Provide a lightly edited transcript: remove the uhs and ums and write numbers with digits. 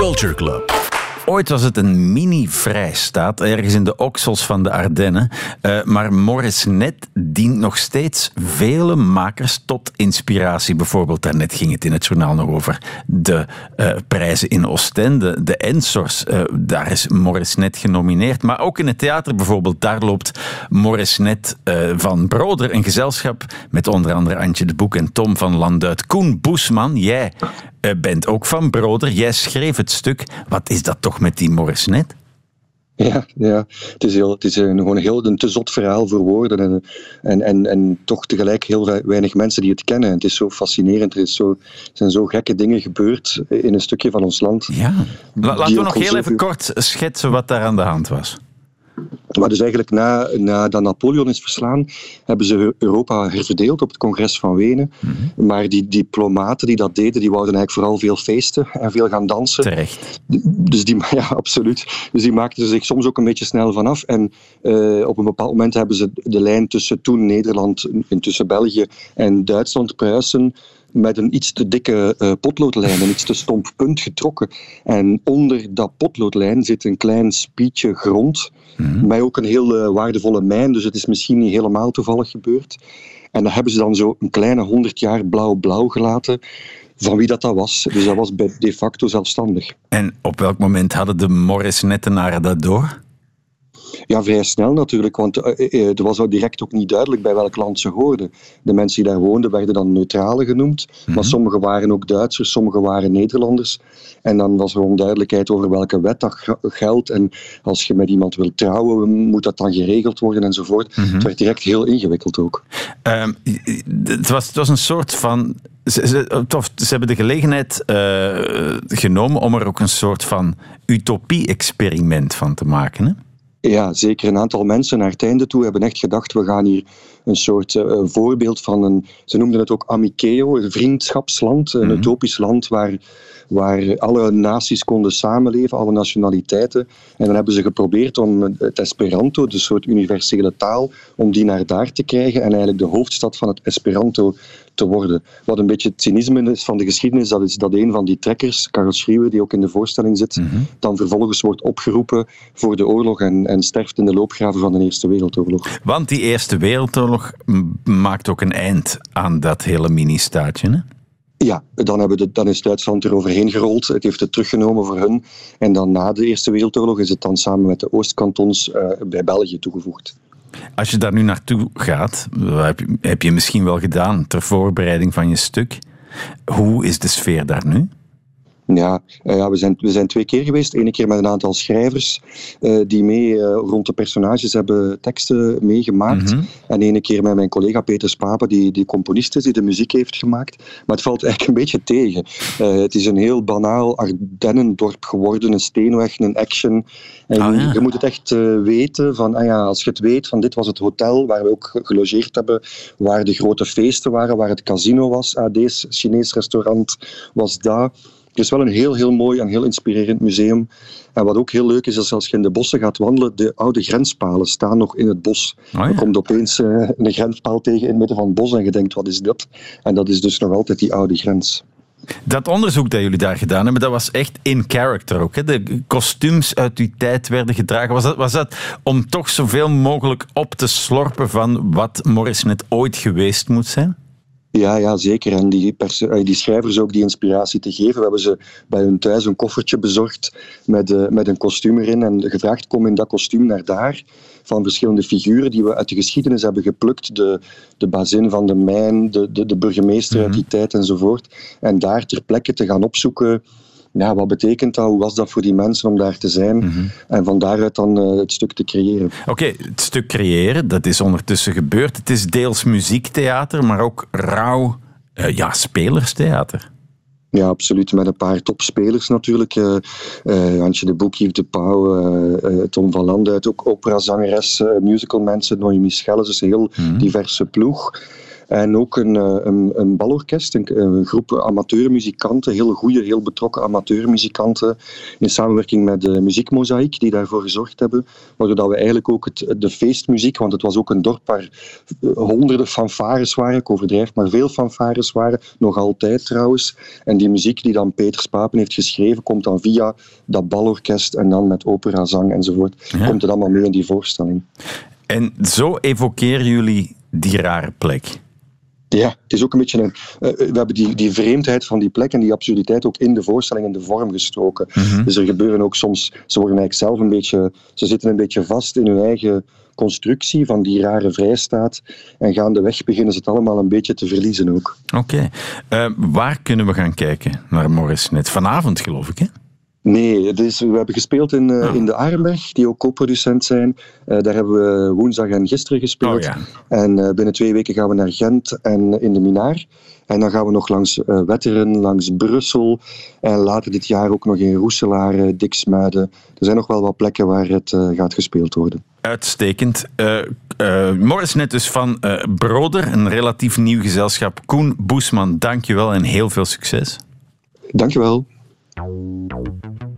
Culture Club. Ooit was het een mini-vrijstaat, ergens in de oksels van de Ardennen. Maar Moresnet dient nog steeds vele makers tot inspiratie. Bijvoorbeeld, daarnet ging het in het journaal nog over de prijzen in Oostende. De Ensors, daar is Moresnet genomineerd. Maar ook in het theater bijvoorbeeld, daar loopt Moresnet van Broder. Een gezelschap met onder andere Antje de Boek en Tom van Landuit. Koen Boesman, jij bent ook van Broder. Jij schreef het stuk. Wat is dat toch met die Moresnet? Ja, het is gewoon een te zot verhaal voor woorden en toch tegelijk heel weinig mensen die het kennen. Het is zo fascinerend, er zijn zo gekke dingen gebeurd in een stukje van ons land. Ja. Laten we nog heel even kort schetsen wat daar aan de hand was. Maar dus eigenlijk nadat Napoleon is verslaan, hebben ze Europa herverdeeld op het congres van Wenen. Mm-hmm. Maar die diplomaten die dat deden, die wouden eigenlijk vooral veel feesten en veel gaan dansen. Terecht. Dus absoluut. Dus die maakten zich soms ook een beetje snel vanaf. En op een bepaald moment hebben ze de lijn tussen toen Nederland, tussen België en Duitsland, Pruisen, met een iets te dikke potloodlijn, een iets te stomp punt getrokken. En onder dat potloodlijn zit een klein spietje grond, maar ook een heel waardevolle mijn, dus het is misschien niet helemaal toevallig gebeurd. En dan hebben ze dan zo een kleine 100 jaar blauw-blauw gelaten, van wie dat was. Dus dat was de facto zelfstandig. En op welk moment hadden de Moresnettenaren dat door? Ja, vrij snel natuurlijk, want er was direct ook niet duidelijk bij welk land ze hoorden. De mensen die daar woonden werden dan neutralen genoemd, maar sommigen waren ook Duitsers, sommigen waren Nederlanders. En dan was er onduidelijkheid over welke wet dat geldt. En als je met iemand wilt trouwen, moet dat dan geregeld worden enzovoort. Het werd direct heel ingewikkeld ook. Het was een soort van... Ze hebben de gelegenheid genomen om er ook een soort van utopie-experiment van te maken, hè? Ja, zeker. Een aantal mensen naar het einde toe hebben echt gedacht, we gaan hier een soort voorbeeld van ze noemden het ook Amiceo, een vriendschapsland, een utopisch land waar alle naties konden samenleven, alle nationaliteiten. En dan hebben ze geprobeerd om het Esperanto, de soort universele taal, om die naar daar te krijgen en eigenlijk de hoofdstad van het Esperanto te worden. Wat een beetje het cynisme is van de geschiedenis, dat is dat een van die trekkers, Karel Schreeuwen, die ook in de voorstelling zit, dan vervolgens wordt opgeroepen voor de oorlog en sterft in de loopgraven van de Eerste Wereldoorlog. Want die Eerste Wereldoorlog maakt ook een eind aan dat hele mini-staatje, hè? Ja, dan is Duitsland er overheen gerold. Het heeft het teruggenomen voor hun. En dan na de Eerste Wereldoorlog is het dan samen met de Oostkantons bij België toegevoegd. Als je daar nu naartoe gaat, heb je misschien wel gedaan ter voorbereiding van je stuk. Hoe is de sfeer daar nu? Ja, we zijn 2 keer geweest. 1 keer met een aantal schrijvers die mee rond de personages hebben teksten meegemaakt. En 1 keer met mijn collega Peter Spapen, die componist is, die de muziek heeft gemaakt. Maar het valt eigenlijk een beetje tegen. Het is een heel banaal Ardennendorp geworden, een steenweg, een action. En je moet het echt weten, van, als je het weet, van dit was het hotel waar we ook gelogeerd hebben, waar de grote feesten waren, waar het casino was. Deze Chinees restaurant was daar. Het is wel een heel, heel mooi en heel inspirerend museum. En wat ook heel leuk is als je in de bossen gaat wandelen, de oude grenspalen staan nog in het bos. Er komt opeens een grenspaal tegen in het midden van het bos en je denkt, wat is dat? En dat is dus nog altijd die oude grens. Dat onderzoek dat jullie daar gedaan hebben, dat was echt in character ook, hè? De kostuums uit die tijd werden gedragen. Was dat om toch zoveel mogelijk op te slorpen van wat Moresnet ooit geweest moet zijn? Ja, zeker. En die schrijvers ook die inspiratie te geven. We hebben ze bij hun thuis een koffertje bezorgd met een kostuum erin en gevraagd, kom in dat kostuum naar daar. Van verschillende figuren die we uit de geschiedenis hebben geplukt. De bazin van de mijn, de burgemeester uit die tijd enzovoort. En daar ter plekke te gaan opzoeken. Ja, wat betekent dat? Hoe was dat voor die mensen om daar te zijn? En van daaruit dan het stuk te creëren. Oké, het stuk creëren, dat is ondertussen gebeurd. Het is deels muziektheater, maar ook rauw spelerstheater. Ja, absoluut. Met een paar topspelers natuurlijk. Antje de Boek, Yves de Pauw, Tom van Landuit, ook operazangeres, musicalmensen, Noemi Schelles, dus een heel diverse ploeg. En ook een balorkest, een groep amateurmuzikanten, heel goede, heel betrokken amateurmuzikanten, in samenwerking met de Muziekmozaïek, die daarvoor gezorgd hebben. Waardoor we eigenlijk ook de feestmuziek, want het was ook een dorp waar honderden fanfares waren, ik overdrijf, maar veel fanfares waren, nog altijd trouwens. En die muziek die dan Peter Spapen heeft geschreven, komt dan via dat balorkest en dan met opera, zang enzovoort, komt het allemaal mee in die voorstelling. En zo evokeren jullie die rare plek? Ja, het is ook een beetje we hebben die vreemdheid van die plek en die absurditeit ook in de voorstelling in de vorm gestoken. Dus er gebeuren ook soms, ze worden eigenlijk zelf ze zitten een beetje vast in hun eigen constructie van die rare vrijstaat en gaandeweg beginnen ze het allemaal een beetje te verliezen ook. Oké. Waar kunnen we gaan kijken naar Morris Net? Vanavond, geloof ik, hè? Nee, we hebben gespeeld in de Arenberg, die ook co-producent zijn. Daar hebben we woensdag en gisteren gespeeld. Oh, ja. En binnen 2 weken gaan we naar Gent en in de Minaar. En dan gaan we nog langs Wetteren, langs Brussel. En later dit jaar ook nog in Roeselaar, Diksmuiden. Er zijn nog wel wat plekken waar het gaat gespeeld worden. Uitstekend. Morris Net dus van Broder, een relatief nieuw gezelschap. Koen Boesman, dank je wel en heel veel succes. Dank je wel.